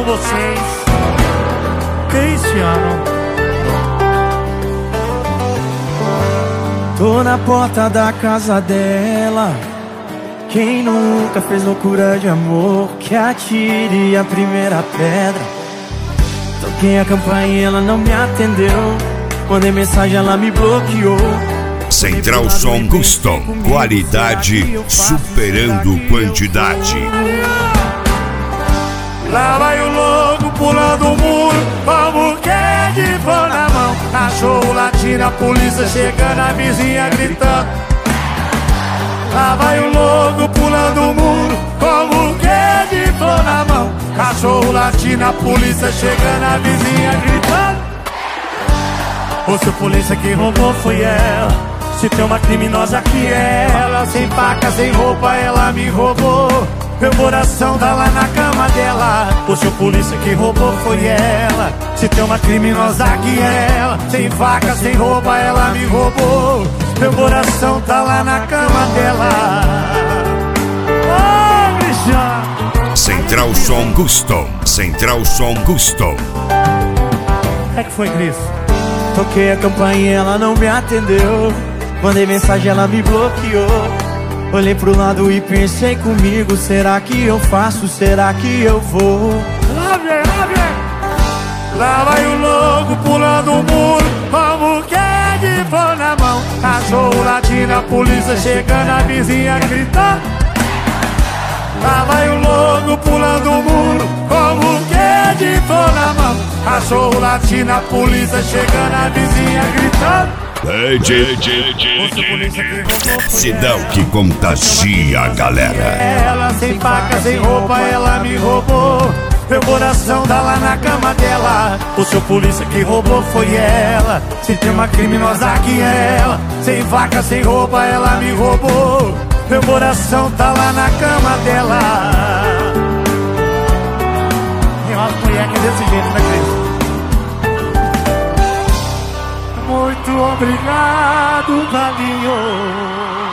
vocês. Cristiano. Tô na porta da casa dela. Quem nunca fez loucura de amor, que atire a primeira pedra. Toquei a campainha, ela não me atendeu. Mandei mensagem, ela me bloqueou. Central Som Custom, qualidade superando quantidade. Lá vai o louco pulando o muro, como que é de pão na mão. Cachorro latindo, a polícia chegando, a vizinha gritando. Lá vai o louco pulando o muro, como que é de pão na mão. Cachorro latindo, a polícia chegando, a vizinha gritando. Ô, seu polícia, quem roubou foi ela. Se tem uma criminosa que é ela, sem faca, sem roupa, ela me roubou. Meu coração tá lá na cama dela. O seu polícia, que roubou foi ela. Se tem uma criminosa que é ela, sem faca, sem roupa, ela me roubou. Meu coração tá lá na cama dela. Oh, Cristiano. Central Som Custom, Central Som Custom. É que foi, Cris? Toquei a campainha, ela não me atendeu. Mandei mensagem, ela me bloqueou. Olhei pro lado e pensei comigo, será que eu faço, será que eu vou? Lá vem, lá vem. Lá vai o louco pulando o muro, como que é de pão na mão. Cachorro latindo, a polícia chegando, a vizinha gritando. Lá vai o louco pulando o muro, como que é de pão na mão. Cachorro latindo, a polícia chegando, a vizinha gritando. Cidão que contagia a galera. Ela sem faca, sem roupa, ela me roubou. Meu coração tá lá na cama dela. O seu polícia, que roubou foi ela. Se tem uma criminosa que é ela, sem faca, sem roupa, ela me roubou. Meu coração tá lá na cama dela. Tem umas mulheres que desse jeito, né, Cris? Muito obrigado, Valinho.